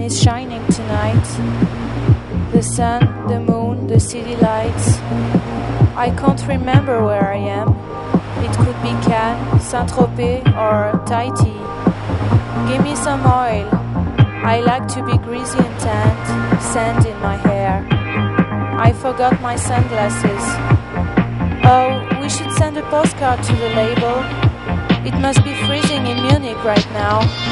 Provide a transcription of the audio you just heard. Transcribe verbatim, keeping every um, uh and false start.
is shining tonight. The sun, the moon, the city lights. I can't remember where I am. It could be Cannes, Saint-Tropez or Tahiti. Give me some oil. I like to be greasy and tanned, sand in my hair. I forgot my sunglasses. Oh, we should send a postcard to the label. It must be freezing in Munich right now.